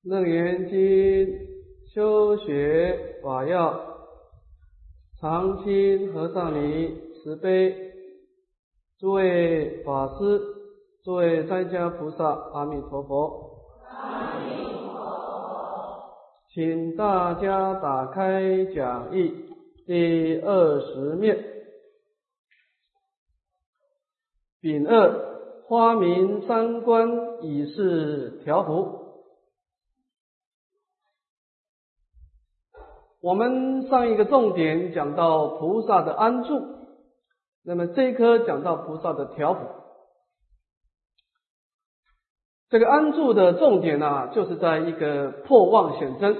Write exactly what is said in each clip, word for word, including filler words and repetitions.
楞严经修学法要，常亲和尚尼慈悲，诸位法师，诸位在家菩萨，阿弥陀佛。 阿弥陀佛。 请大家打开讲义第二十面，丙二花明三观以示调伏。我们上一个重点讲到菩萨的安住，那么这一科讲到菩萨的调伏。这个安住的重点啊，就是在一个破妄显真。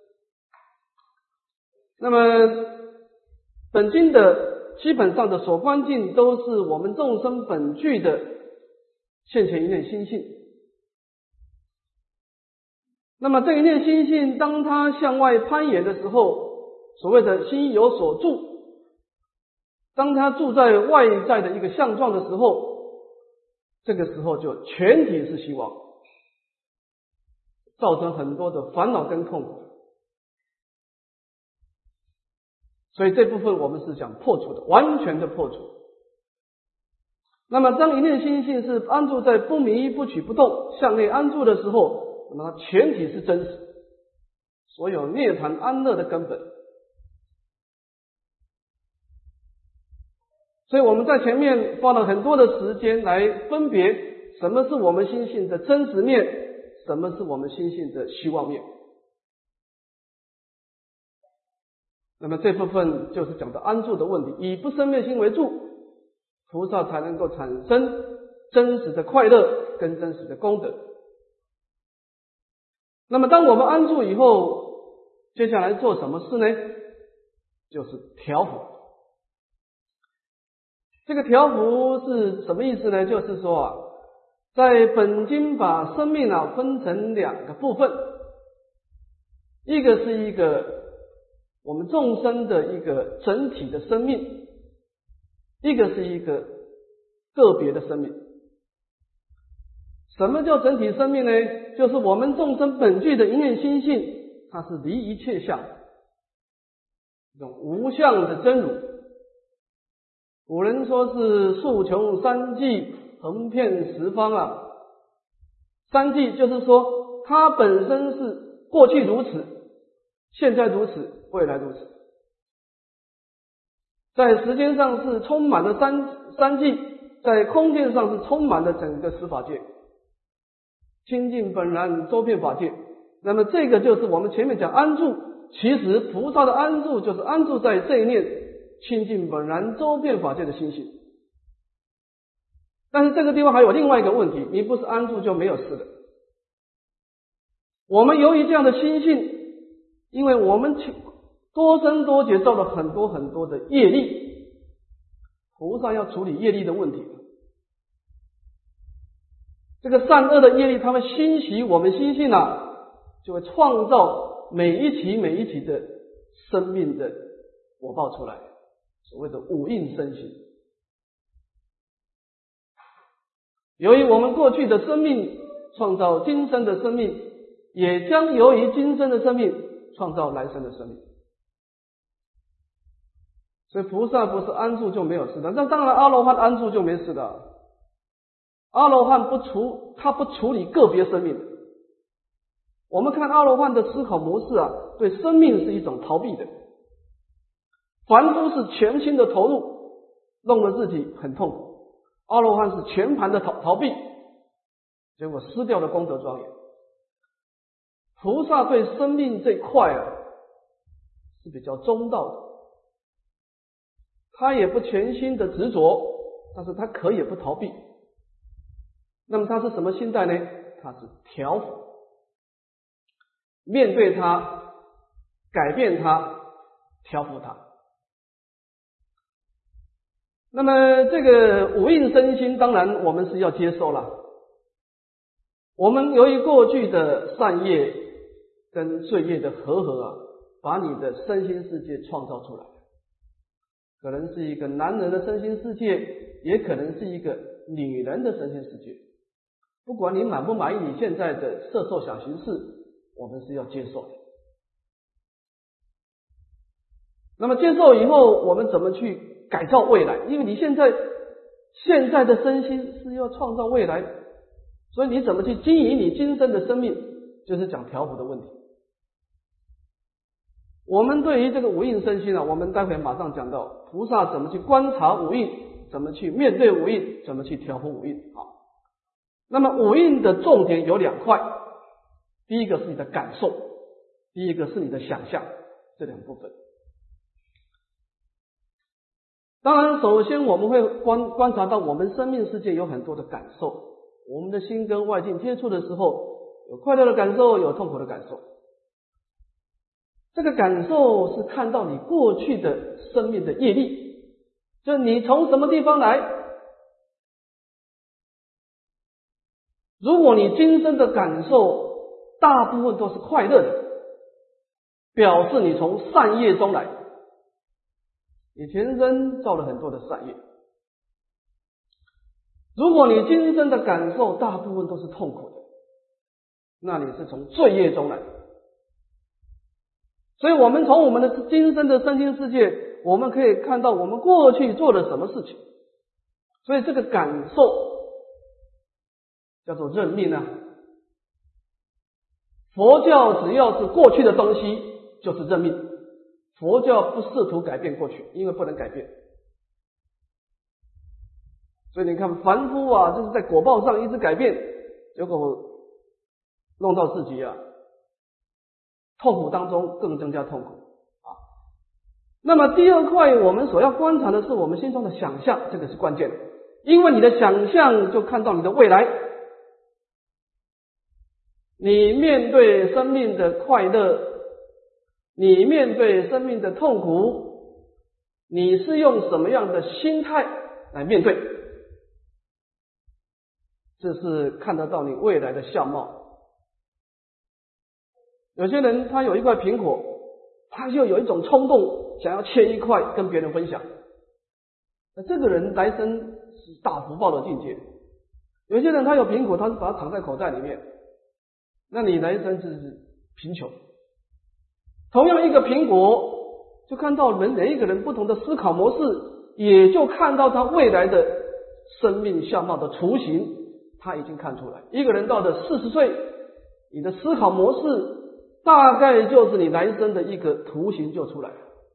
那么本经的基本上的所观境都是我们众生本具的现前一念心性。那么这一念心性，当它向外攀岩的时候，所谓的心有所住，当它住在外在的一个相状的时候，这个时候就全体是希望，造成很多的烦恼跟痛苦。所以这部分我们是讲破除的，完全的破除。那么当一念心性是安住在不迷不取不动向内安住的时候，那么它全体是真实，所有涅槃安乐的根本。所以我们在前面花了很多的时间来分别什么是我们心性的真实面，什么是我们心性的虚妄面。那么这部分就是讲到安住的问题，以不生灭心为住，菩萨才能够产生真实的快乐跟真实的功德。那么当我们安住以后，接下来做什么事呢？就是调伏。这个调伏是什么意思呢？就是说啊，在本经把生命啊分成两个部分，一个是一个我们众生的一个整体的生命，一个是一个个别的生命。什么叫整体生命呢？就是我们众生本具的一念心性，它是离一切相，这种无相的真如。古人说是树穷三际，横遍十方啊。三际就是说它本身是过去如此，现在如此，未来如此。在时间上是充满了三三际，在空间上是充满了整个十法界，清净本然周遍法界。那么这个就是我们前面讲安住，其实菩萨的安住就是安住在这一念清净本然周遍法界的心性。但是这个地方还有另外一个问题，你不是安住就没有事的。我们由于这样的心性，因为我们多生多劫造了很多很多的业力，菩萨要处理业力的问题。这个善恶的业力，它会侵袭我们心性啊，就会创造每一期每一期的生命的果报出来，所谓的五蕴身心。由于我们过去的生命创造今生的生命，也将由于今生的生命创造来生的生命。所以菩萨不是安住就没有事的，那当然阿罗汉安住就没事的。阿罗汉不处，他不处理个别生命。我们看阿罗汉的思考模式啊，对生命是一种逃避的。凡夫是全心的投入，弄得自己很痛苦。阿罗汉是全盘的逃逃避，结果失掉了功德庄严。菩萨对生命这块啊是比较中道的，他也不全心的执着，但是他可以不逃避。那么他是什么心态呢？他是调伏，面对他，改变他，调伏他。那么这个五蕴身心，当然我们是要接受了。我们由于过去的善业跟罪业的和合啊，把你的身心世界创造出来，可能是一个男人的身心世界，也可能是一个女人的身心世界。不管你满不满意你现在的色受想行识， 我们是要接受的。那么接受以后，我们怎么去改造未来？因为你现在现在的身心是要创造未来，所以你怎么去经营你今生的生命，就是讲调伏的问题。我们对于这个五蕴身心啊，我们待会马上讲到菩萨怎么去观察五蕴，怎么去面对五蕴，怎么去调伏五蕴啊。那么五蕴的重点有两块，第一个是你的感受，第一个是你的想象，这两部分。当然首先我们会观观察到我们生命世界有很多的感受，我们的心跟外境接触的时候，有快乐的感受，有痛苦的感受。这个感受是看到你过去的生命的业力，就你从什么地方来。如果你今生的感受大部分都是快乐的，表示你从善业中来，你前生造了很多的善业。如果你今生的感受大部分都是痛苦的，那你是从罪业中来。所以我们从我们的今生的身心世界，我们可以看到我们过去做了什么事情。所以这个感受叫做认命啊。佛教只要是过去的东西就是认命，佛教不试图改变过去，因为不能改变。所以你看凡夫啊，就是在果报上一直改变，结果弄到自己啊痛苦当中更增加痛苦啊。那么第二块我们所要观察的是我们心中的想象，这个是关键的，因为你的想象就看到你的未来。你面对生命的快乐，你面对生命的痛苦，你是用什么样的心态来面对？这是看得到你未来的相貌。有些人他有一块苹果，他就有一种冲动想要切一块跟别人分享，那这个人来生是大福报的境界。有些人他有苹果，他是把它藏在口袋里面，那你来生是贫穷。同样一个苹果，就看到人每一个人不同的思考模式，也就看到他未来的生命相貌的雏形，他已经看出来。一个人到了四十岁，你的思考模式大概就是你来生的一个图形就出来了。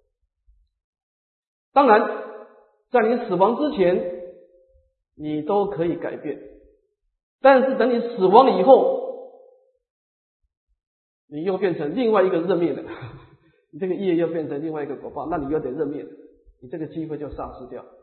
当然在你死亡之前你都可以改变，但是等你死亡以后，你又变成另外一个认命了，你这个业又变成另外一个果报，那你又得认命，你这个机会就丧失掉。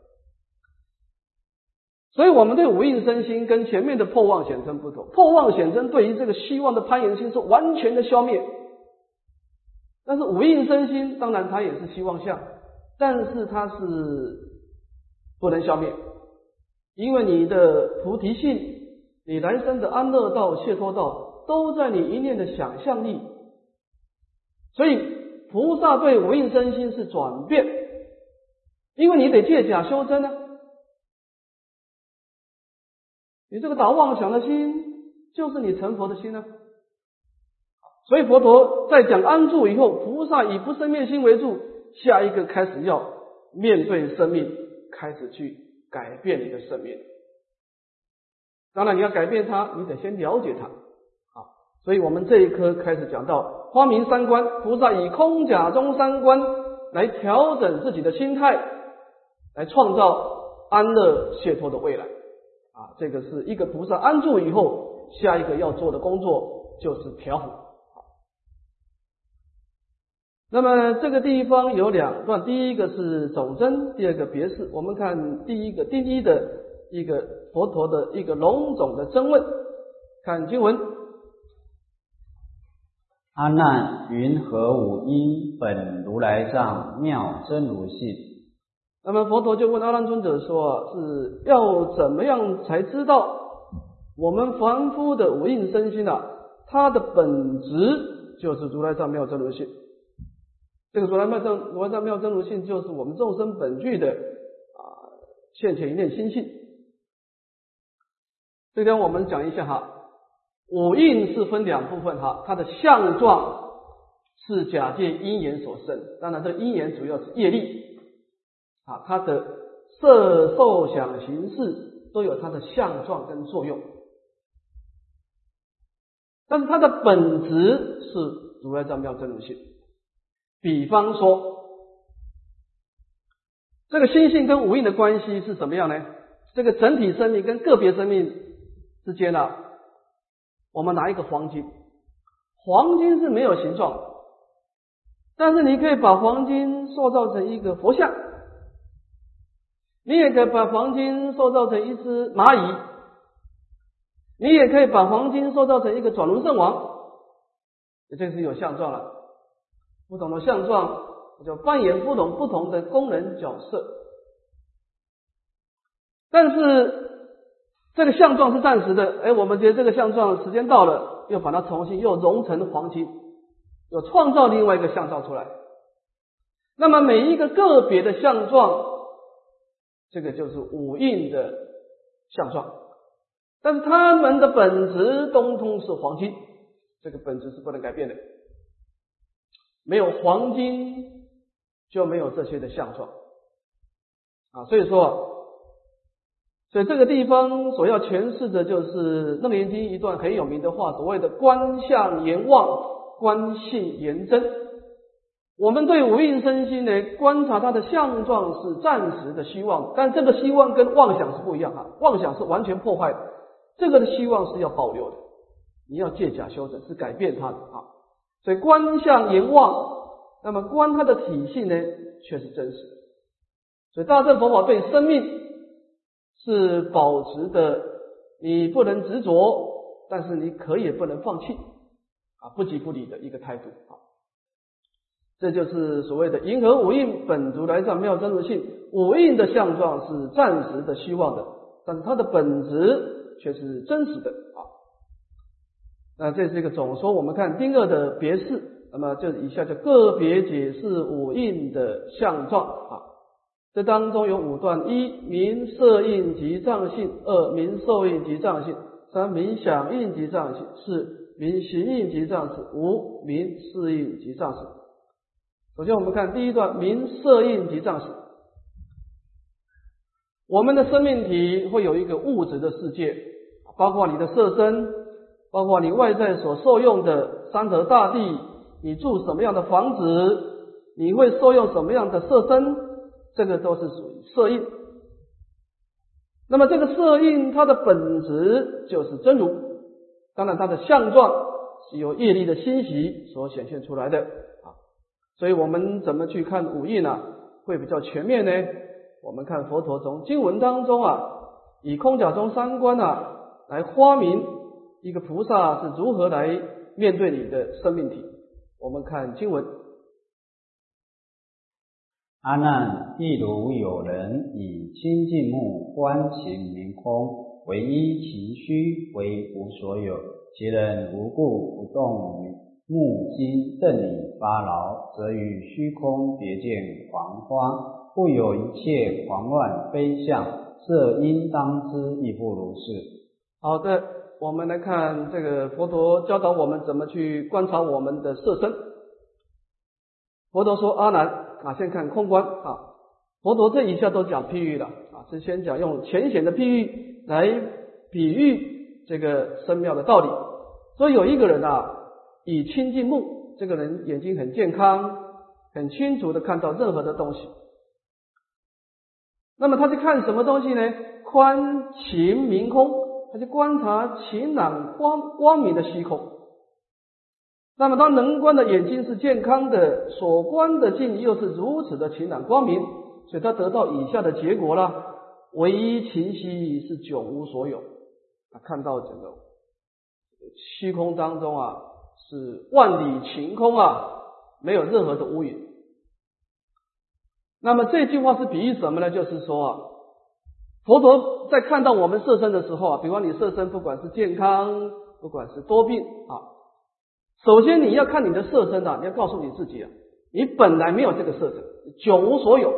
所以我们对五蕴身心跟前面的破妄显真不同，破妄显真对于这个希望的攀岩心是完全的消灭，但是五蕴身心当然它也是希望相，但是它是不能消灭，因为你的菩提性，你来生的安乐道、解脱道都在你一念的想象力。所以菩萨对五蕴身心是转变，因为你得借假修真啊。你这个打妄想的心就是你成佛的心啊。所以佛陀在讲安住以后，菩萨以不生灭心为住，下一个开始要面对生命，开始去改变你的生命。当然你要改变它，你得先了解它。好，所以我们这一科开始讲到花明三观，菩萨以空假中三观来调整自己的心态，来创造安乐解脱的未来。啊，这个是一个菩萨安住以后，下一个要做的工作就是调伏。那么这个地方有两段，第一个是总真，第二个别释。我们看第一个第一的一个佛陀的一个笼总的真问，看经文。 阿难，云何五因本如来藏妙真如性？ 那么佛陀就问阿难尊者说，是要怎么样才知道我们凡夫的五蕴身心啊，它的本质就是如来藏妙真如性。这个如来妙真如来藏妙真如性就是我们众生本具的啊现前一念心性。这边我们讲一下哈， 五蕴是分两部分哈，它的相状是假借因缘所生，当然这因缘主要是业力啊，它的色受想行识都有它的相状跟作用，但是它的本质是如来藏妙真如性。比方说这个心性跟五蕴的关系是什么样呢？这个整体生命跟个别生命之间啊，我们拿一个黄金，黄金是没有形状的，但是你可以把黄金塑造成一个佛像，你也可以把黄金塑造成一只蚂蚁，你也可以把黄金塑造成一个转轮圣王，这是有相状了。不同的相状就扮演不同不同的功能角色，但是这个相状是暂时的，哎，我们觉得这个相状时间到了，又把它重新又融成黄金，又创造另外一个相状出来。那么每一个个别的相状，这个就是五蕴的相状，但是它们的本质通通是黄金，这个本质是不能改变的。没有黄金就没有这些的相状啊，所以说所以这个地方所要诠释的就是楞严经一段很有名的话，所谓的观相言妄，观性言真。我们对五蕴身心呢，观察它的相状是暂时的希望，但这个希望跟妄想是不一样啊，妄想是完全破坏的，这个的希望是要保留的，你要借假修真，是改变它的啊。所以观相言妄，那么观它的体性呢，却是真实的。所以大乘佛法对生命是保持的，你不能执着，但是你可以不能放弃啊，不即不离的一个态度啊。这就是所谓的银河五蕴本如来藏妙真如性，五蕴的相状是暂时的希望的，但是它的本质却是真实的啊。那这是一个总说，我们看丁二的别释，那么就以下就个别解释五蕴的相状啊。这当中有五段：一、名色蕴及障性；二、名受蕴及障性；三、名想蕴及障性；四、名行蕴及障事；五、名事蕴及障事。首先我们看第一段，名色蕴及障事。我们的生命体会有一个物质的世界，包括你的色身，包括你外在所受用的山河大地，你住什么样的房子，你会受用什么样的色身，这个都是属于色蕴。那么这个色蕴它的本质就是真如，当然它的相状是由业力的欣习所显现出来的啊。所以我们怎么去看五蕴呢？会比较全面呢？我们看佛陀从经文当中啊，以空假中三观啊来发明一个菩萨是如何来面对你的生命体。我们看经文： 阿难，亦如有人以清净目观情明空，唯依其虚，为无所有，其人无故不动目睛瞪理发劳，则与虚空别见狂花，故有一切狂乱非相，色应当知亦复如是。 好的，我们来看这个佛陀教导我们怎么去观察我们的色身。佛陀说：阿难啊，先看空观啊。佛陀这以下都讲譬喻了啊，是先讲用浅显的譬喻来比喻这个深妙的道理。所以有一个人啊，以清净目，这个人眼睛很健康，很清楚的看到任何的东西。那么他去看什么东西呢？观情明空，他去观察晴朗光光明的虚空。那么他能观的眼睛是健康的，所观的境又是如此的晴朗光明，所以他得到以下的结果了：唯一情息是迥无所有。他看到整个虚空当中啊，是万里晴空啊，没有任何的乌云。那么这句话是比喻什么呢？就是说啊，佛陀在看到我们色身的时候啊，比方你色身不管是健康，不管是多病啊，首先你要看你的色身啊，你要告诉你自己啊，你本来没有这个色身，迥无所有。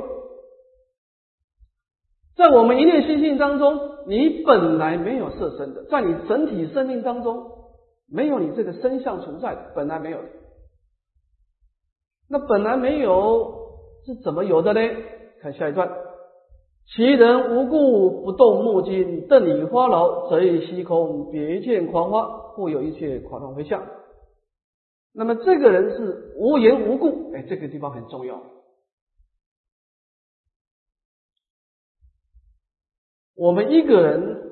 在我们一念心性当中，你本来没有色身的，在你整体生命当中， 没有你这个身相存在的，本来没有的。那本来没有是怎么有的呢？看下一段，其人无故不动目睛，瞪以花劳，则以虚空，别见狂花，故有一切狂乱回相。那么这个人是无缘无故，哎，这个地方很重要。我们一个人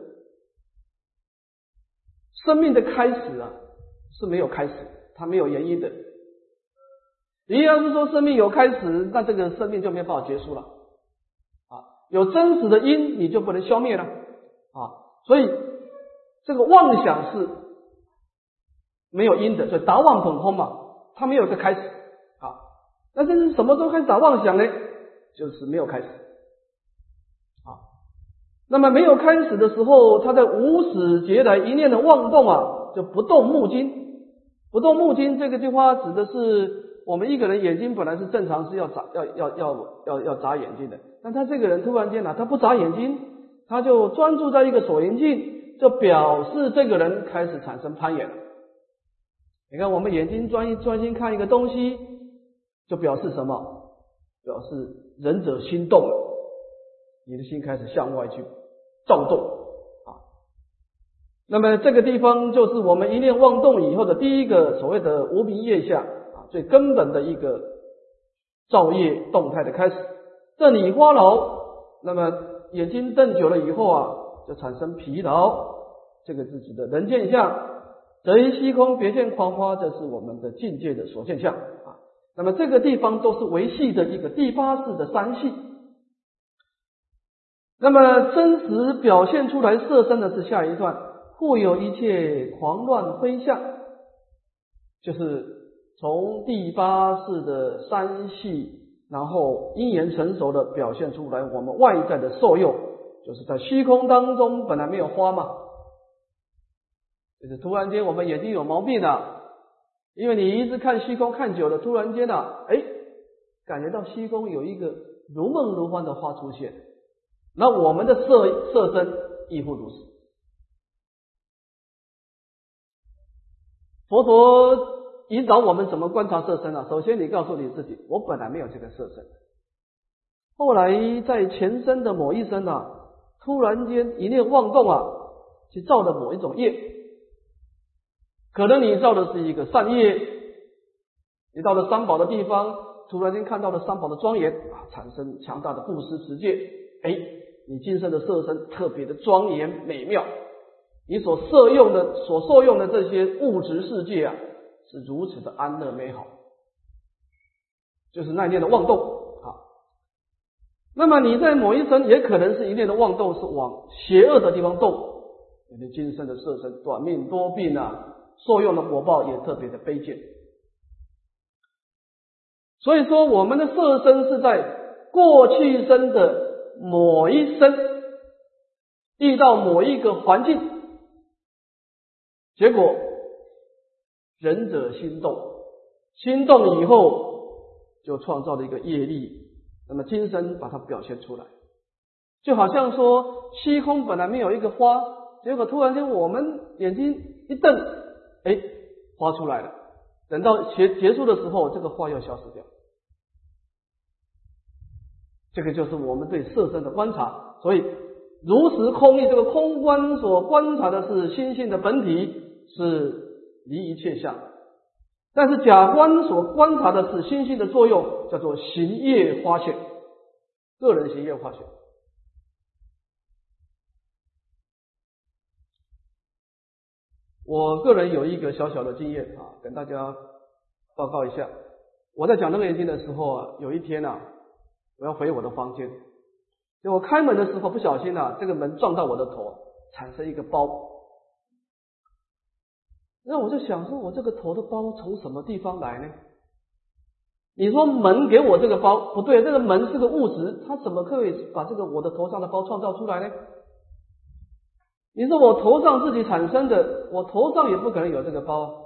生命的开始啊是没有开始，它没有原因的。你要是说生命有开始，那这个生命就没办法结束了啊。有真实的因，你就不能消灭了啊。所以这个妄想是没有因的，所以达妄本空嘛，它没有一个开始啊。那这是什么时候开始打妄想呢？就是没有开始啊。那么没有开始的时候，它在无始劫来一念的妄动啊，就不动目睛。不动目睛这个句话指的是我们一个人眼睛本来是正常是要眨要要要要要眨眼睛的，但他这个人突然间呢、啊，他不眨眼睛，他就专注在一个所缘境，就表示这个人开始产生攀缘。你看我们眼睛专一专心看一个东西，就表示什么？表示仁者心动了，你的心开始向外去躁动啊。那么这个地方就是我们一念妄动以后的第一个所谓的无明业相啊，最根本的一个造业动态的开始。瞪以花劳，那么眼睛瞪久了以后啊，就产生疲劳，这个自己的人见相。则于虚空，别见狂花，这是我们的境界的所见相啊。那么这个地方都是维系的一个第八识的三系。那么真实表现出来色身的是下一段，故有一切狂乱非相，就是从第八识的三系，然后因缘成熟的表现出来我们外在的受用，就是在虚空当中本来没有花嘛，就是突然间我们眼睛有毛病了，因为你一直看虚空看久了，突然间啊，哎，感觉到虚空有一个如梦如幻的花出现，那我们的色色身亦复如是。佛陀引导我们怎么观察色身啊？首先你告诉你自己，我本来没有这个色身，后来在前生的某一生啊，突然间一念妄动啊，去造的某一种业，可能你造的是一个善业，你到了三宝的地方，突然间看到了三宝的庄严啊，产生强大的布施持戒，哎，你今生的色身特别的庄严美妙，你所摄用的所受用的这些物质世界啊，是如此的安乐美好，就是那一念的妄动啊。那么你在某一生也可能是一念的妄动，是往邪恶的地方动，你的今生的色身短命多病啊，受用的果报也特别的卑贱。所以说我们的色身是在过去生的某一生遇到某一个环境，结果仁者心动，心动以后就创造了一个业力，那么今生把它表现出来，就好像说虚空本来没有一个花，结果突然间我们眼睛一瞪，哎，花出来了，等到结结束的时候，这个花要消失掉。这个就是我们对色身的观察。所以如实空义，这个空观所观察的是心性的本体，是离一切相，但是假观所观察的是心性的作用，叫做行业花现，个人行业花现。我个人有一个小小的经验啊，跟大家报告一下。我在讲楞严经的时候啊，有一天啊，我要回我的房间，我开门的时候不小心啊，这个门撞到我的头，产生一个包。那我就想说，我这个头的包从什么地方来呢？你说门给我这个包不对，这个门是个物质，它怎么可以把这个我的头上的包创造出来呢？你说我头上自己产生的，我头上也不可能有这个包，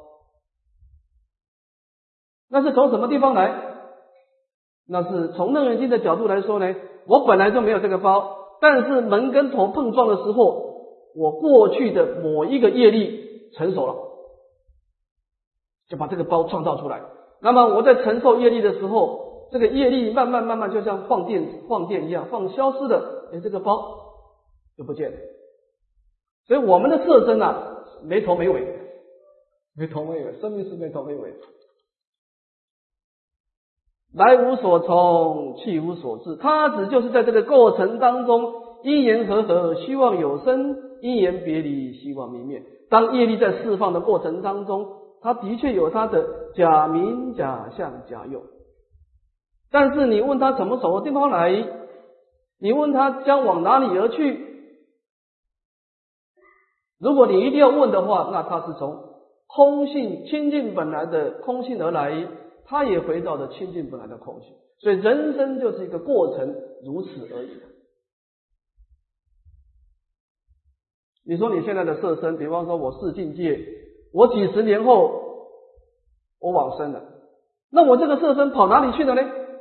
那是从什么地方来？那是从楞严经的角度来说呢，我本来就没有这个包，但是门跟头碰撞的时候，我过去的某一个业力成熟了， 就把这个包创造出来。那么我在承受业力的时候，这个业力慢慢慢慢就像放电放电一样，放消失的，哎，这个包就不见了。所以我们的色身啊，没头没尾，没头没尾，生命是没头没尾。来无所从，去无所至，它只就是在这个过程当中，因缘和合，希望有生，因缘别离，希望灭灭。当业力在释放的过程当中，它的确有它的假名、假相、假用。但是你问他怎么从地方来，你问他将往哪里而去，如果你一定要问的话，那他是从空性清净本来的空性而来，他也回到了清净本来的空性。所以人生就是一个过程，如此而已。你说你现在的色身，比方说我是境界，我几十年后我往生了，那我这个色身跑哪里去了呢？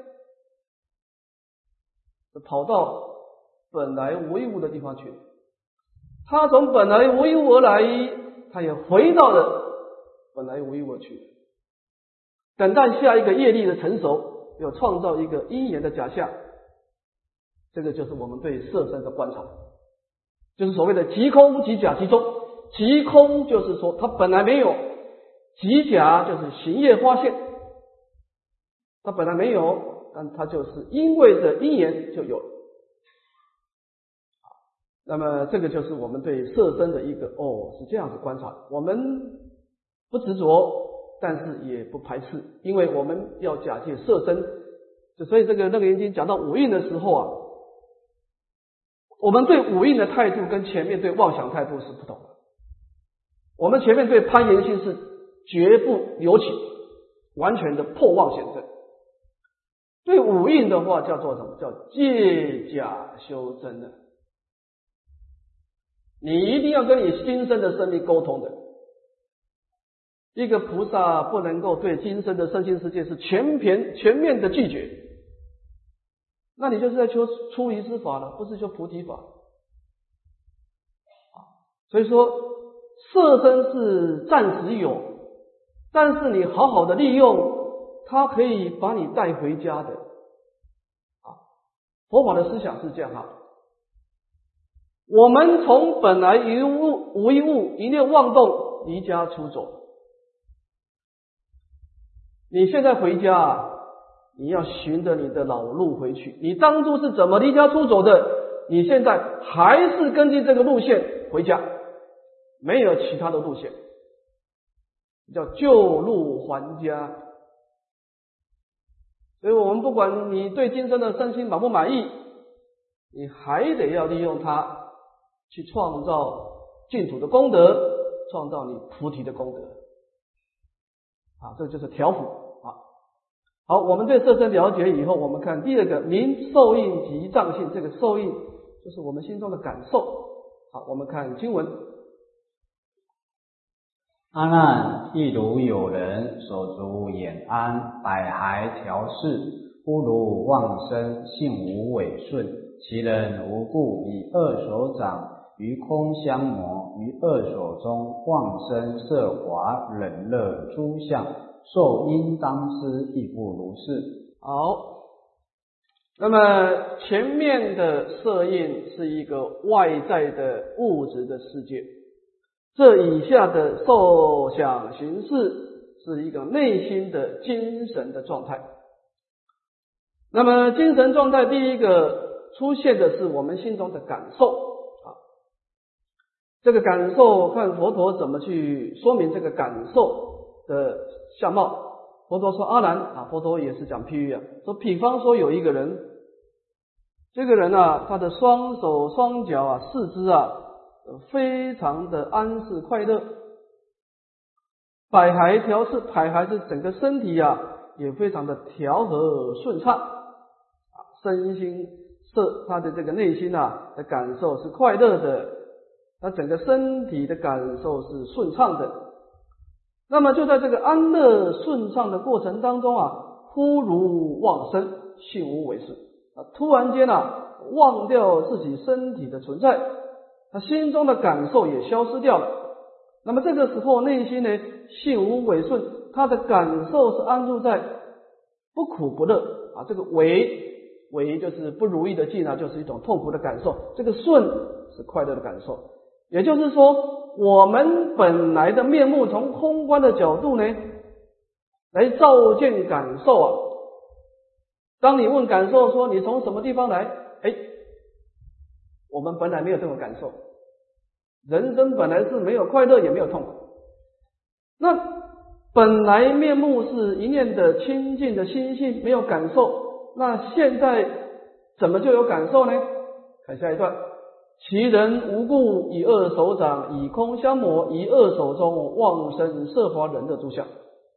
跑到本来无一物的地方去，他从本来无一物而来，他也回到了本来无一物去，等待下一个业力的成熟，要创造一个因缘的假象。这个就是我们对色身的观察，就是所谓的即空即假即中。即空就是说它本来没有，即假就是行业发现，它本来没有，但它就是因为的因缘就有了。那么这个就是我们对色身的一个哦是这样子观察，我们不执着，但是也不排斥，因为我们要假借色身。就所以这个楞严经讲到五蕴的时候啊，我们对五蕴的态度跟前面对妄想态度是不同的。我们前面对攀缘性是绝不留情，完全的破妄显正。对五蕴的话叫做什么？叫借假修真的。你一定要跟你今生的生命沟通的。一个菩萨不能够对今生的身心世界是全面全面的拒绝，那你就是在求出离之法了，不是求菩提法。所以说色身是暂时有，但是你好好的利用，它可以把你带回家的。佛法的思想是这样哈，我们从本来一物无一物，一念妄动，离家出走。你现在回家啊，你要循着你的老路回去。你当初是怎么离家出走的？你现在还是根据这个路线回家，没有其他的路线，叫旧路还家。所以我们不管你对今生的身心满不满意，你还得要利用它去创造净土的功德，创造你菩提的功德啊，这就是调伏啊。好，我们对色身了解以后，我们看第二个名受印及障性。这个受印就是我们心中的感受。好，我们看经文。 阿难，亦如有人手足眼安，百骸调饰，忽如妄生，性无违顺，其人无故以二手掌于空相磨，于二手中妄生色华冷热诸相，受应当知亦不如是。 好，那么前面的色印是一个外在的物质的世界，这以下的受想行识是一个内心的精神的状态。那么精神状态第一个出现的是我们心中的感受啊，这个感受看佛陀怎么去说明这个感受的相貌。佛陀说阿难啊，佛陀也是讲譬喻啊，说比方说有一个人，这个人啊，他的双手双脚啊四肢啊非常的安适快乐，百骸调适，百骸是整个身体啊也非常的调和顺畅啊，身心色他的这个内心啊的感受是快乐的，他整个身体的感受是顺畅的。那么就在这个安乐顺畅的过程当中啊，忽如妄生，性无违顺啊，突然间啊忘掉自己身体的存在，他心中的感受也消失掉了。那么这个时候内心呢性无违顺， 他的感受是安住在不苦不乐啊，这个为为就是不如意的境啊，就是一种痛苦的感受，这个顺是快乐的感受。也就是说，我们本来的面目从空观的角度呢来照见感受啊。当你问感受说你从什么地方来，哎，我们本来没有这种感受，人生本来是没有快乐也没有痛苦。那本来面目是一念的清净的心性，没有感受，那现在怎么就有感受呢？看下一段，其人无故以二手掌，以空相摩，以二手中妄生色华人的诸相。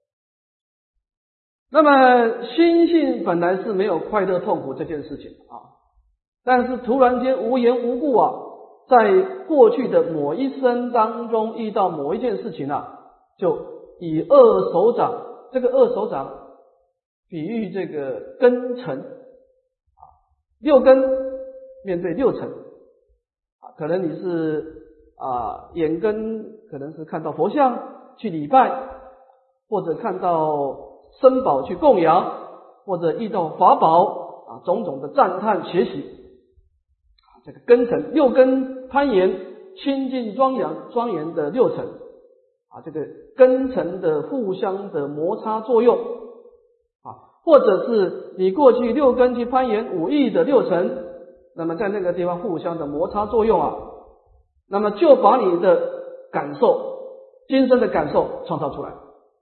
那么心性本来是没有快乐痛苦这件事情啊，但是突然间无缘无故啊，在过去的某一生当中遇到某一件事情啊，就以二手掌，这个二手掌比喻这个根尘啊，六根面对六尘啊，可能你是啊眼根可能是看到佛像去礼拜，或者看到僧宝去供养，或者遇到法宝啊，种种的赞叹学习，这个根尘六根攀岩清净庄严庄严的六尘啊，这个根尘的互相的摩擦作用啊，或者是你过去六根去攀岩五意的六尘，那么在那个地方互相的摩擦作用啊，那么就把你的感受今生的感受创造出来。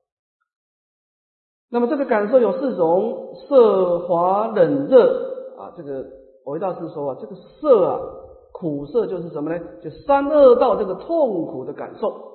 那么这个感受有四种，色华冷热啊，这个维大师说啊，这个色啊，苦色就是什么呢？就三恶道这个痛苦的感受。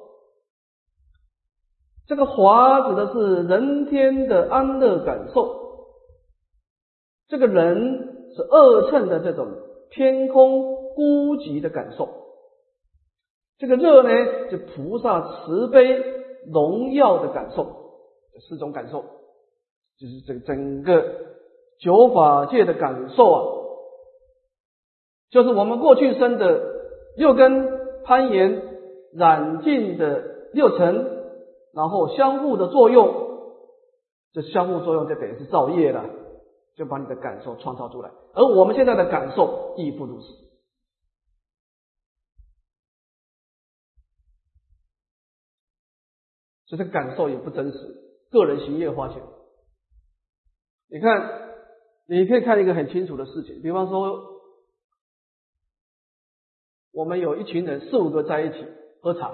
这个华指的是人天的安乐感受，这个人是二乘的这种偏空孤寂的感受，这个热呢就菩萨慈悲荣耀的感受，这四种感受就是这个整个九法界的感受啊，就是我们过去生的六根攀岩染净的六尘，然后相互的作用，这相互作用就等于是造业了，就把你的感受创造出来。而我们现在的感受亦不如此，所以这个感受也不真实，个人行业花钱。你看，你可以看一个很清楚的事情，比方说我们有一群人四五个在一起喝茶，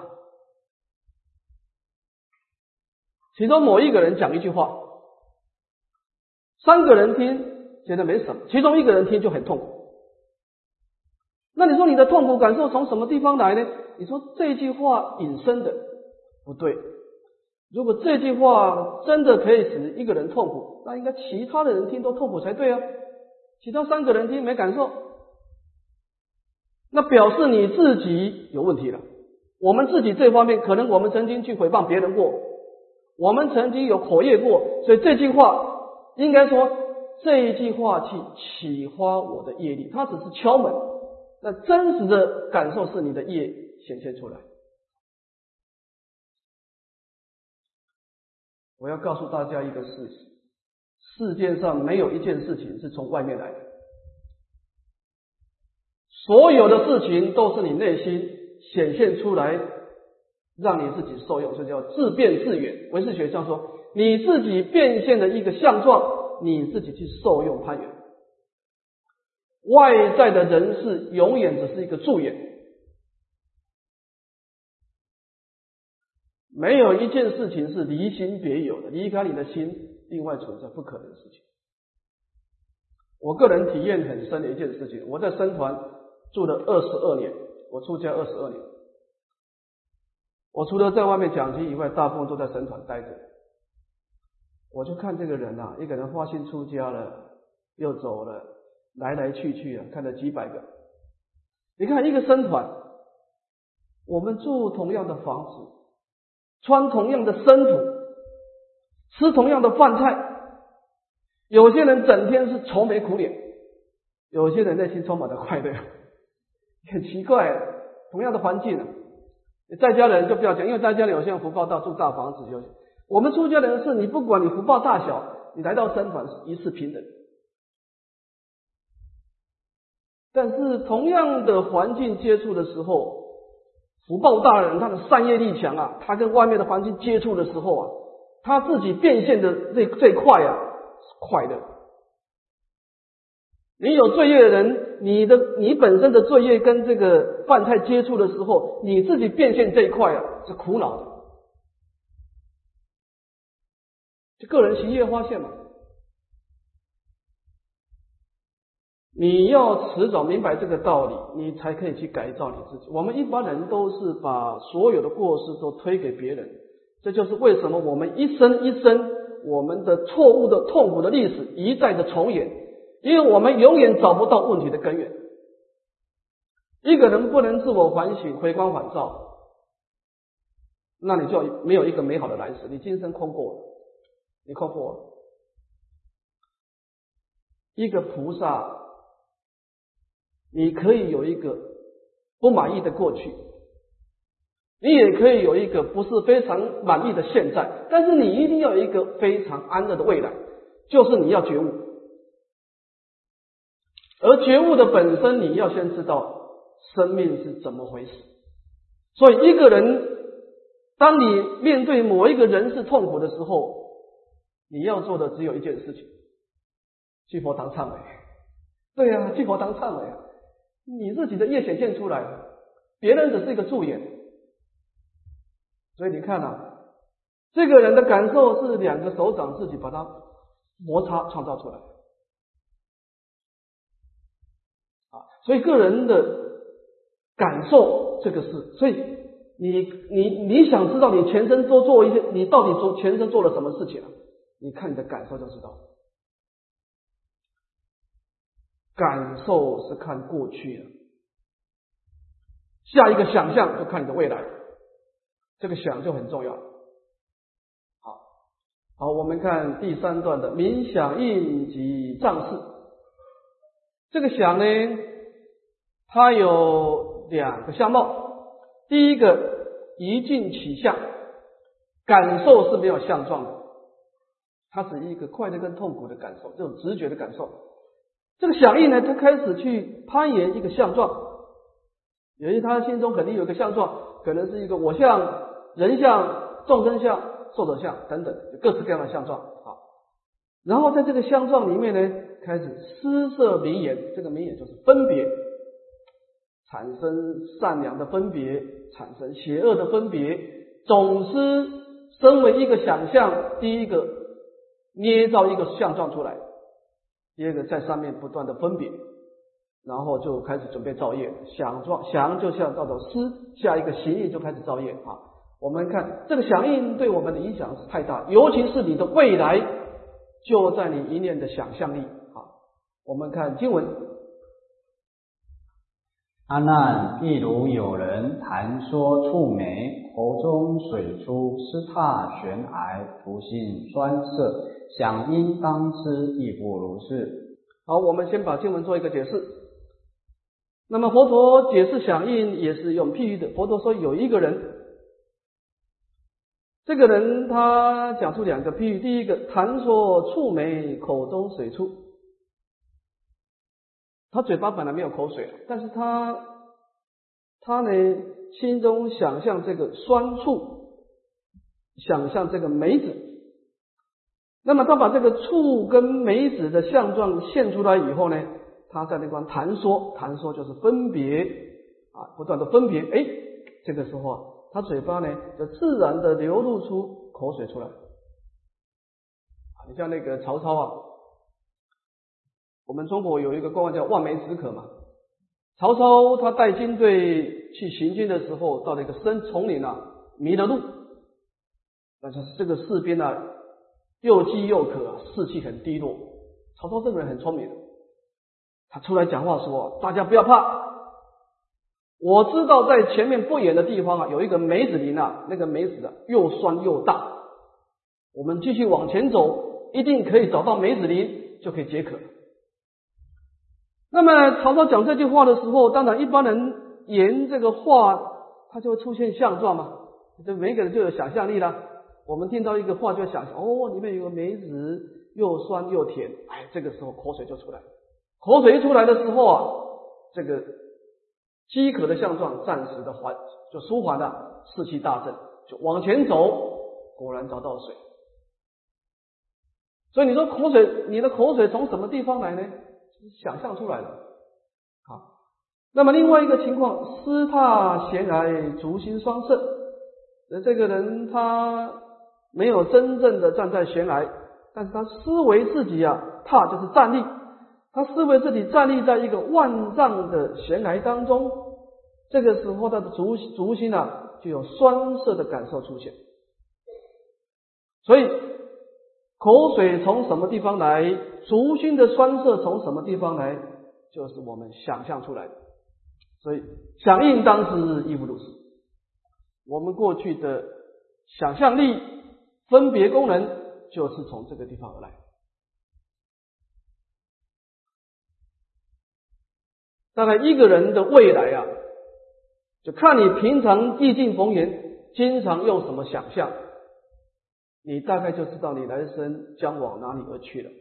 其中某一个人讲一句话，三个人听觉得没什么，其中一个人听就很痛苦。那你说你的痛苦感受从什么地方来呢？你说这句话引申的不对，如果这句话真的可以使一个人痛苦，那应该其他的人听都痛苦才对啊，其他三个人听没感受，那表示你自己有问题了。我们自己这方面可能我们曾经去诽谤别人过，我们曾经有口业过，所以这句话应该说这一句话去启发我的业力，它只是敲门，那真实的感受是你的业显现出来。我要告诉大家一个事实，世界上没有一件事情是从外面来的，所有的事情都是你内心显现出来，让你自己受用，这叫自变自圆。唯识学上说，你自己变现的一个相状，你自己去受用攀缘，外在的人事永远只是一个助缘，没有一件事情是离心别有的，离开你的心另外存在不可能的事情。我个人体验很深的一件事情，我在僧团住了二十二年，我出家二十二年，我除了在外面讲经以外，大部分都在僧团待着。我就看这个人啊，一个人发心出家了又走了，来来去去啊，看了几百个。你看一个僧团，我们住同样的房子，穿同样的僧服，吃同样的饭菜，有些人整天是愁眉苦脸，有些人内心充满了快乐，很奇怪，同样的环境啊，在家人就不要讲，因为在家里有些人福报大，住大房子，有我们出家人是你不管你福报大小，你来到僧团是一视平等。但是同样的环境接触的时候，福报大的人他的善业力强啊，他跟外面的环境接触的时候啊，他自己变现的这这块啊是快乐。你有罪业的人，你的你本身的罪业跟这个犯态接触的时候，你自己变现这一块啊是苦恼的，就个人行业发现嘛。你要迟早明白这个道理，你才可以去改造你自己。我们一般人都是把所有的过失都推给别人，这就是为什么我们一生一生我们的错误的痛苦的历史一再的重演，因为我们永远找不到问题的根源。一个人不能自我反省、回光返照，那你就没有一个美好的来世，你今生空过了，你空过了。一个菩萨，你可以有一个不满意的过去，你也可以有一个不是非常满意的现在，但是你一定要有一个非常安乐的未来，就是你要觉悟。而觉悟的本身，你要先知道生命是怎么回事。所以一个人，当你面对某一个人事痛苦的时候，你要做的只有一件事情，去佛堂忏悔。对啊，去佛堂忏悔啊，你自己的业显现出来了，别人只是一个助眼。所以你看啊，这个人的感受是两个手掌自己把它摩擦创造出来啊，所以个人的感受这个事，所以你你你想知道你全身都做一些，你到底做全身做了什么事情啊？你看你的感受就知道。感受是看过去的，下一个想象就看你的未来，这个想就很重要。好，好，我们看第三段的冥想印及障事。这个想呢，它有两个相貌。第一个一境起相，感受是没有相状的，它是一个快乐跟痛苦的感受，这种直觉的感受。这个响应呢，他开始去攀岩一个相状，由于他心中肯定有一个相状，可能是一个我相、人相、众生相、寿者相等等各式各样的相状啊。然后在这个相状里面呢，开始施设名言，这个名言就是分别，产生善良的分别，产生邪恶的分别，总是身为一个想象，第一个捏造一个相状出来。第二个在上面不断的分别，然后就开始准备造业，想状想就像到了思，下一个行印就开始造业啊。我们看这个响应对我们的影响是太大，尤其是你的未来就在你一念的想象力啊。我们看经文， 阿难，譬如有人谈说触媒，口中水出，湿榻悬崖，图性酸涩，想应当知，亦复如是。 好，我们先把经文做一个解释。那么佛陀解释响应也是用譬喻的。佛陀说有一个人，这个人他讲出两个譬喻。第一个，谈说触媒，口中水出。他嘴巴本来没有口水，但是他他呢心中想象这个酸触，想象这个梅子。那么他把这个触跟梅子的相状现出来以后呢，他在那地方谈说，谈说就是分别啊，不断的分别。哎，这个时候啊，他嘴巴呢就自然的流露出口水出来。你像那个曹操啊，我们中国有一个官话叫望梅止渴嘛。曹操他带军队去行军的时候，到了一个深丛林啊，迷了路，但是这个士兵啊又饥又渴啊，士气很低落。曹操这个人很聪明，他出来讲话说，大家不要怕，我知道在前面不远的地方啊，有一个梅子林啊，那个梅子啊又酸又大，我们继续往前走，一定可以找到梅子林，就可以解渴。那么曹操讲这句话的时候，当然一般人言这个话，他就会出现相状嘛，这每个人就有想象力啦。 我们听到一个话就想哦，里面有个梅子，又酸又甜，哎，这个时候口水就出来了。口水一出来的时候啊，这个饥渴的相状暂时的缓就舒缓了，士气大振，就往前走，果然找到水。所以你说口水，你的口水从什么地方来呢？想象出来的。好，那么另外一个情况，思踏闲来，足心双盛。这个人他没有真正的站在悬崖，但是他思维自己啊，踏就是站立，他思维自己站立在一个万丈的悬崖当中，这个时候他的足足心啊就有酸涩的感受出现。所以口水从什么地方来，足心的酸涩从什么地方来，就是我们想象出来的。所以响应当时亦复如是，我们过去的想象力分别功能就是从这个地方而来。当然一个人的未来啊，就看你平常意境逢源经常用什么想象，你大概就知道你来生将往哪里而去了。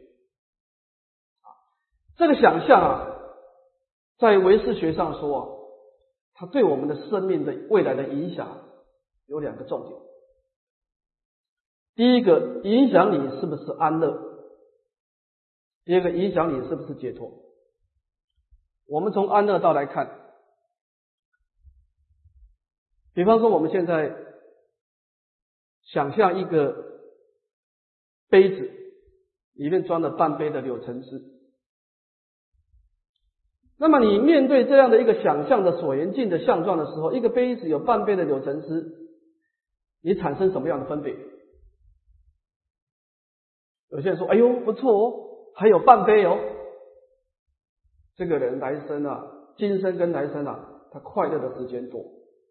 这个想象啊，在唯识学上说啊，它对我们的生命的未来的影响有两个重点。第一个，影响你是不是安乐；第二个，影响你是不是解脱。我们从安乐道来看，比方说我们现在想象一个杯子，里面装了半杯的柳橙汁，那么你面对这样的一个想象的所缘境的相状的时候，一个杯子有半杯的柳橙汁，你产生什么样的分别？有些人说，哎呦不错哦，还有半杯哦，这个人来生啊，今生跟来生啊，他快乐的时间多，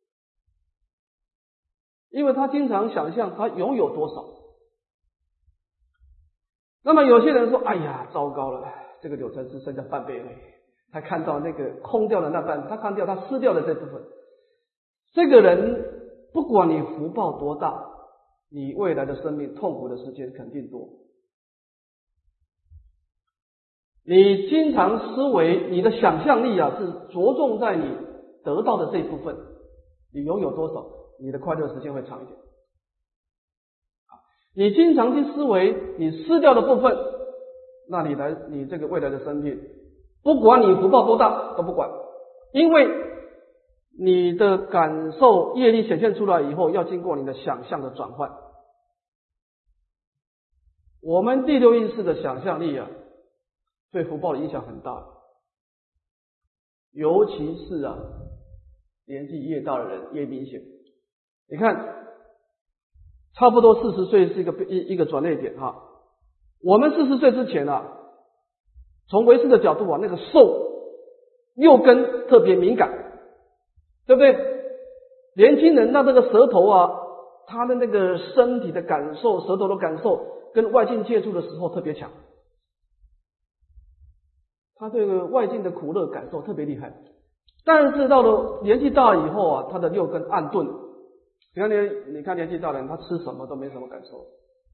因为他经常想象他拥有多少。那么有些人说，哎呀糟糕了，这个柳橙汁剩下半杯而已，他看到那个空掉的那半，他看掉他失掉的这部分。这个人不管你福报多大，你未来的生命痛苦的时间肯定多。你经常思维，你的想象力啊是着重在你得到的这一部分，你拥有多少，你的快乐时间会长一点。你经常去思维你失掉的部分，那你来你这个未来的生命，不管你福报多大都不管，因为你的感受业力显现出来以后，要经过你的想象的转换。我们第六意识的想象力啊，对福报的影响很大，尤其是啊年纪越大的人越明显。你看，差不多四十岁是一个一一个转捩点哈。我们四十岁之前啊，从唯识的角度啊，那个受六根特别敏感，对不对？年轻人那这个舌头啊，他的那个身体的感受，舌头的感受跟外境接触的时候特别强，他对外境的苦乐感受特别厉害。但是到了年纪大以后啊，他的六根暗钝。你看你你看年纪大的人，他吃什么都没什么感受，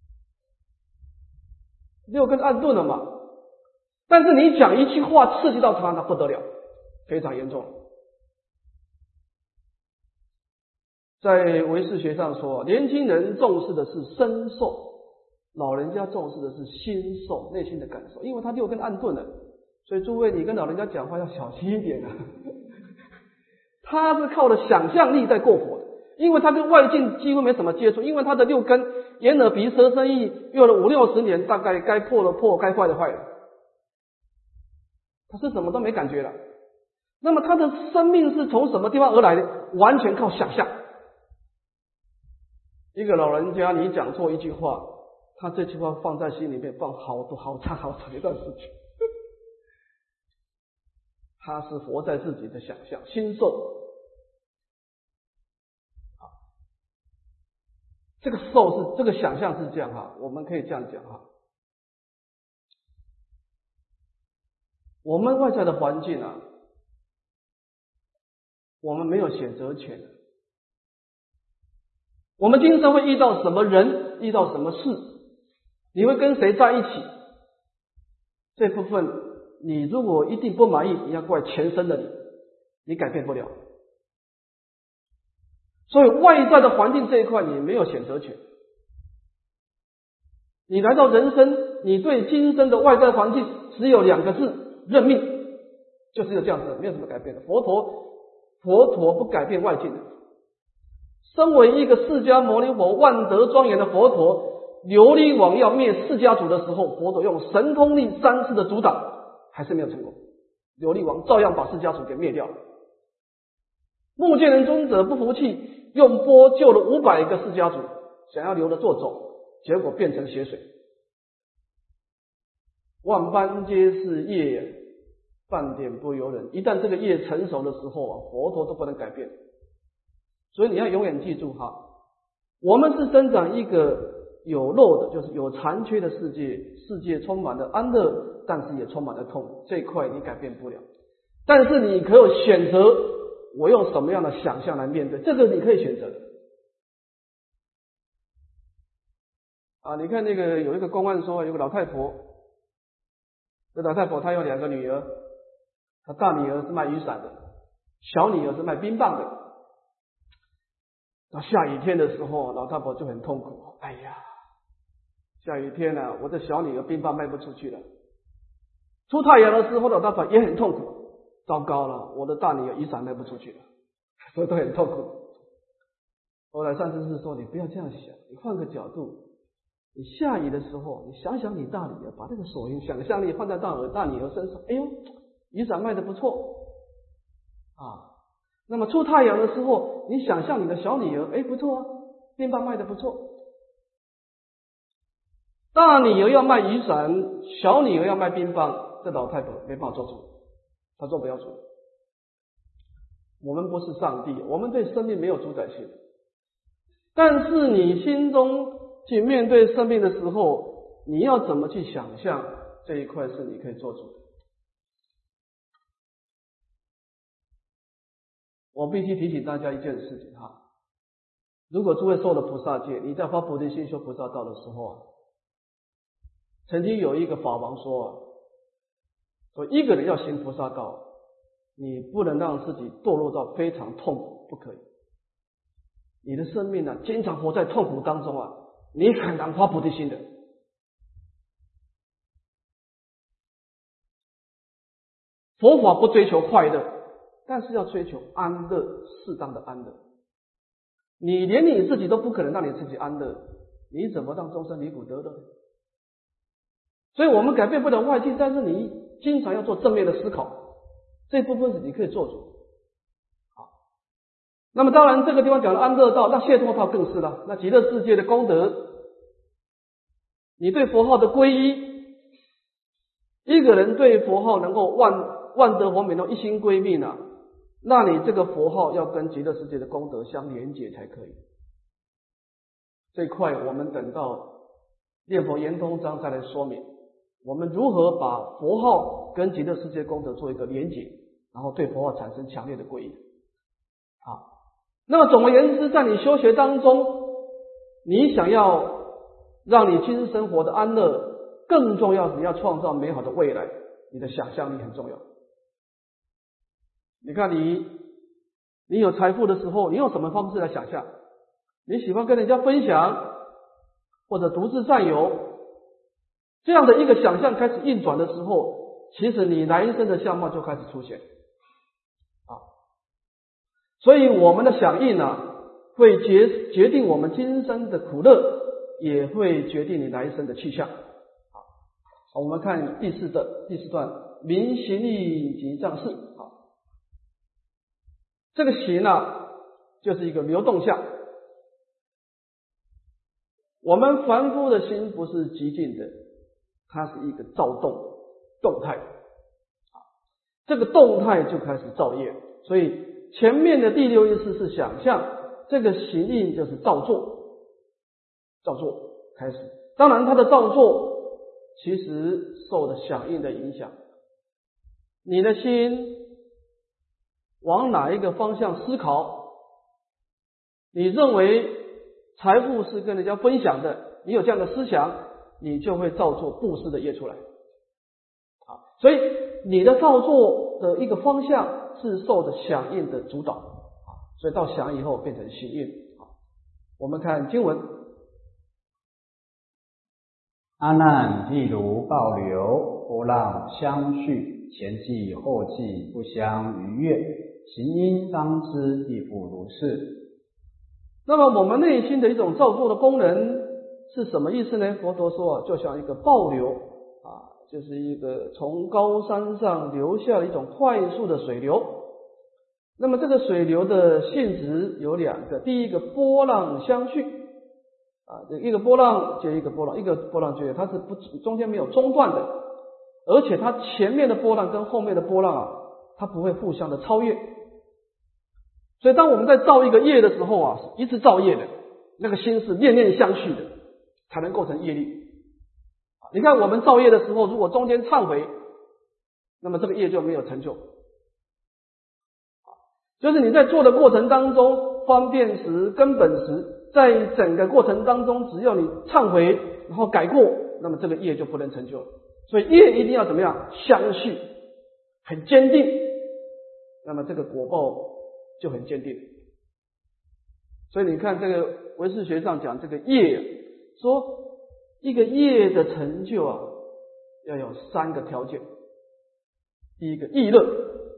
六根暗钝了嘛。但是你讲一句话刺激到他，那不得了，非常严重。在唯识学上说，年轻人重视的是身受，老人家重视的是心受，内心的感受，因为他六根暗钝了。所以诸位，你跟老人家讲话要小心一点啊。他是靠着想象力在过活的，因为他跟外境几乎没什么接触，因为他的六根眼耳鼻舌身意用了五六十年，大概该破的破，该坏的坏了，他是什么都没感觉了。那么他的生命是从什么地方而来的？完全靠想象。一个老人家你讲错一句话，他这句话放在心里面放好多好长好长一段时间。他是活在自己的想象心受。这个受是这个想象是这样哈，我们可以这样讲哈。我们外在的环境啊，我们没有选择权。我们经常会遇到什么人， 遇到什么事，你会跟谁在一起，这部分你如果一定不满意，你要怪前生的你，你改变不了。所以外在的环境这一块你没有选择权。你来到人生，你对今生的外在环境只有两个字：认命，就只有这样子，没有什么改变的。佛陀佛陀不改变外境的。身为一个释迦牟尼佛万德庄严的佛陀，琉璃王要灭释迦族的时候，佛陀用神通力三次的阻挡，还是没有成功，琉璃王照样把释迦族给灭掉了。目犍连尊者不服气，用钵救了五百个释迦族，想要留着做种，结果变成血水。万般皆是业，半点不由人。一旦这个业成熟的时候啊，佛陀都不能改变。所以你要永远记住哈，我们是生长一个有漏的，就是有残缺的世界，世界充满了安乐，但是也充满了痛，这一块你改变不了。但是你可以选择，我用什么样的想象来面对，这个你可以选择的。啊，你看那个有一个公案说，有个老太婆，这老太婆她有两个女儿，她大女儿是卖雨伞的，小女儿是卖冰棒的。到下雨天的时候，老太婆就很痛苦。哎呀，下雨天啊，我的小女儿冰棒卖不出去了。出太阳的时候，老太婆也很痛苦。糟糕了，我的大女儿雨伞卖不出去了，所以都很痛苦。后来上师是说，你不要这样想，你换个角度，你下雨的时候，你想想你大女儿，把这个所用想象力放在大儿大女儿身上，哎呦，雨伞卖得不错啊。那么出太阳的时候，你想象你的小女儿，哎，不错啊，冰棒卖得不错。大女儿要卖雨伞，小女儿要卖冰棒，这老太婆没办法做主，她做不了主。我们不是上帝，我们对生命没有主宰性。但是你心中去面对生命的时候，你要怎么去想象，这一块是你可以做主的。我必须提醒大家一件事情哈，如果诸位受了菩萨戒，你在发菩提心修菩萨道的时候啊，曾经有一个法王说啊，说一个人要行菩萨道，你不能让自己堕落到非常痛苦，不可以。你的生命呢、啊，经常活在痛苦当中啊，你很难发菩提心的。佛法不追求快乐，但是要追求安乐，适当的安乐。你连你自己都不可能让你自己安乐，你怎么让众生离苦得乐呢？所以我们改变不了外境，但是你经常要做正面的思考，这部分是你可以做主。好，那么当然这个地方讲的安乐道，那解脱道更是了。那极乐世界的功德，你对佛号的皈依，一个人对佛号能够万万德佛美中一心归命呢、啊，那你这个佛号要跟极乐世界的功德相连结才可以。这块我们等到念佛圆通章再来说明，我们如何把佛号跟极乐世界功德做一个连结，然后对佛号产生强烈的皈依。好，那么总而言之，在你修学当中，你想要让你今生活的安乐，更重要是你要创造美好的未来，你的想象力很重要。你看你你有财富的时候，你用什么方式来想象？你喜欢跟人家分享，或者独自占有，这样的一个想象开始运转的时候，其实你来生的相貌就开始出现啊。所以我们的响应呢，会决决定我们今生的苦乐，也会决定你来生的去向。好，我们看第四段第四段明行义及障事。好，这个行啊，就是一个流动相。我们凡夫的心不是寂静的，它是一个躁动动态，这个动态就开始造业。所以前面的第六意识是想象，这个行印就是造作，造作开始。当然它的造作其实受了响应的影响，你的心往哪一个方向思考，你认为财富是跟人家分享的， 你有这样的思想，你就会造作布施的业出来。啊，所以你的造作的一个方向是受着响应的主导啊，所以到响以后变成行印啊。我们看经文， 阿难，譬如暴流，波浪相续，前继后继，不相逾越，行因当知亦复如是。 那么我们内心的一种造作的功能是什么意思呢？佛陀说啊，就像一个暴流啊，就是一个从高山上流下的一种快速的水流。那么这个水流的性质有两个，第一个波浪相续啊，一个波浪接一个波浪，一个波浪接它是不中间没有中断的，而且它前面的波浪跟后面的波浪啊，它不会互相的超越。所以当我们在造一个业的时候啊，一直造业的那个心是念念相续的，才能构成业力。你看我们造业的时候，如果中间忏悔，那么这个业就没有成就。就是你在做的过程当中，方便时、根本时，在整个过程当中，只要你忏悔，然后改过，那么这个业就不能成就了。所以业一定要怎么样？相续，很坚定，那么这个果报就很坚定。所以你看这个唯识学上讲这个业，说一个业的成就啊，要有三个条件。第一个意乐，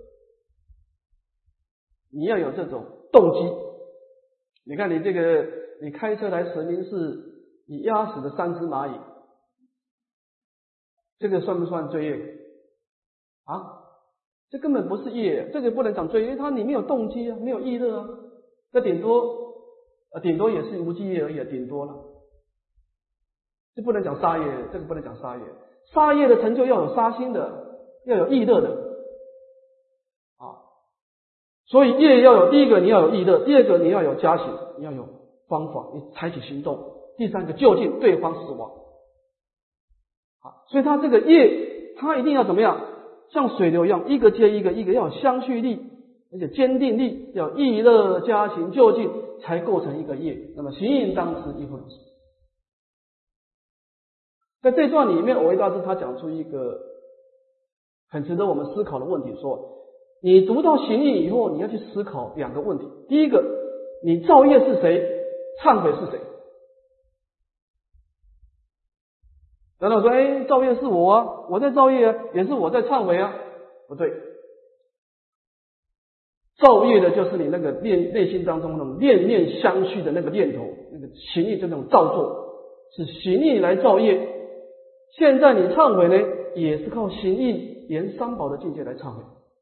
你要有这种动机。你看你这个你开车来神明寺，你压死了三只蚂蚁，这个算不算罪业啊？这根本不是业，这个不能讲罪业，因为它你没有动机啊，没有意乐啊，这顶多呃顶多也是无记业而已，顶多了。这不能讲杀业，这个不能讲杀业。杀业的成就要有杀心的，要有意乐的啊。所以业要有，第一个你要有意乐，第二个你要有加行，你要有方法，你采取行动，第三个就近对方死亡啊。所以它这个业，它一定要怎么样？像水流一样，一个接一个，一个要有相续力，而且坚定力，要有意乐加行就近，才构成一个业。那么行印当知亦复如是。在这段里面，蕅益大师他讲出一个很值得我们思考的问题，说你读到行印以后，你要去思考两个问题。第一个，你造业是谁？忏悔是谁？难道说，哎，造业是我啊，我在造业啊，也是我在忏悔啊？不对，造业的就是你那个念内心当中那种念念相续的那个念头，那个行印就那种造作，是行印来造业。现在你忏悔呢，也是靠行印沿三宝的境界来忏悔。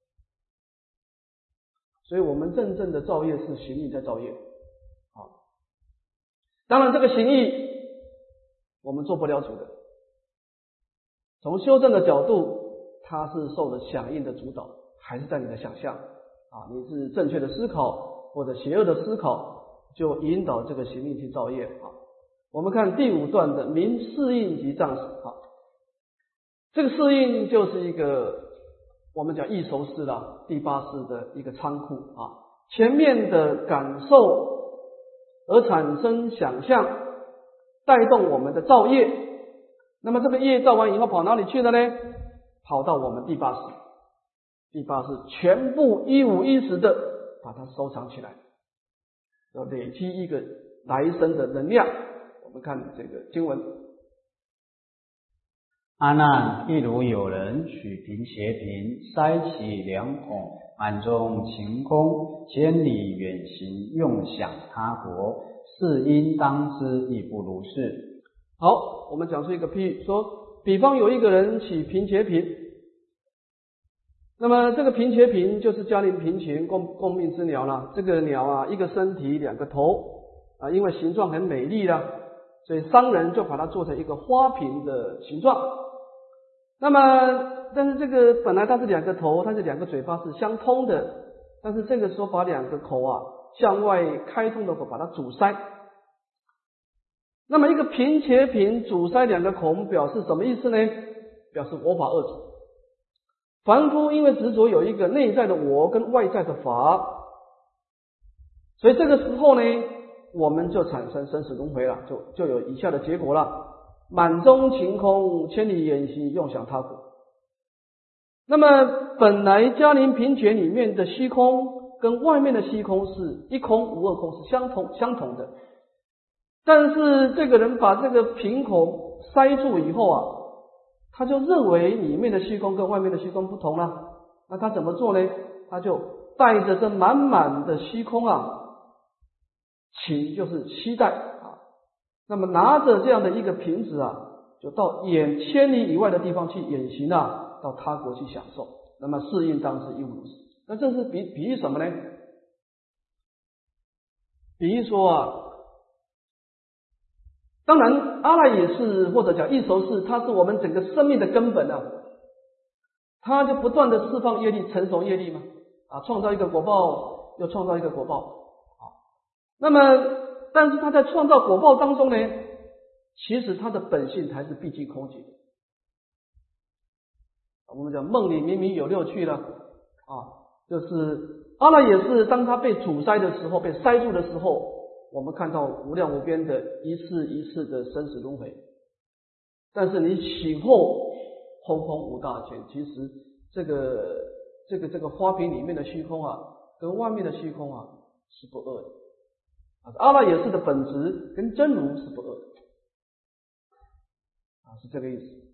所以我们真正的造业是行印在造业啊。当然这个行印我们做不了主的。从修正的角度，它是受了响应的主导，还是在你的想象啊？你是正确的思考或者邪恶的思考，就引导这个行印去造业啊。我们看第五段的明四印及障识啊，这个四印就是一个我们讲异熟识啦，第八识的一个仓库啊。前面的感受而产生想象，带动我们的造业。那么这个业造完以后跑哪里去了呢？跑到我们第八识，第八识全部一五一十的把它收藏起来，要累积一个来生的能量。我们看这个经文， 阿难，譬如有人取瓶邪瓶，塞其两孔，满中晴空，千里远行，用享他国，是因当知亦复如是。 好，我们讲出一个譬喻，说比方有一个人起贫劫贫，那么这个贫劫贫就是嘉陵贫穷共共命之鸟啦。这个鸟啊，一个身体两个头啊，因为形状很美丽啦，所以商人就把它做成一个花瓶的形状。那么但是这个本来它是两个头，它是两个嘴巴是相通的，但是这个时候把两个口啊向外开通的口把它阻塞。那么一个贫且贫阻塞两个孔，表示什么意思呢？表示我法二主。凡夫因为执着有一个内在的我跟外在的法，所以这个时候呢， 我们就产生生死轮回了，就就有以下的结果了：满中晴空，千里眼息，用想他国。那么本来嘉陵平卷里面的虚空跟外面的虚空是一空无二空，是相同相同的。但是这个人把这个瓶口塞住以后啊，他就认为里面的虚空跟外面的虚空不同了。那他怎么做呢？他就带着这满满的虚空啊，请就是期待啊，那么拿着这样的一个瓶子啊，就到远千里以外的地方去远行啊，到他国去享受。那么是应当是一无如是。那这是比比喻什么呢？比喻说啊，当然阿赖耶识或者讲异熟识，它是我们整个生命的根本啊，它就不断的释放业力，成熟业力嘛，啊，创造一个果报，又创造一个果报啊。那么，但是它在创造果报当中呢，其实它的本性还是毕竟空寂的。我们讲梦里明明有六趣了啊，就是阿赖耶识当它被阻塞的时候，被塞住的时候，我们看到无量无边的一次一次的生死轮回。但是你醒后空空无大千，其实这个这个这个花瓶里面的虚空啊，跟外面的虚空啊是不二的。阿赖耶识的本质跟真如是不二的啊，是这个意思。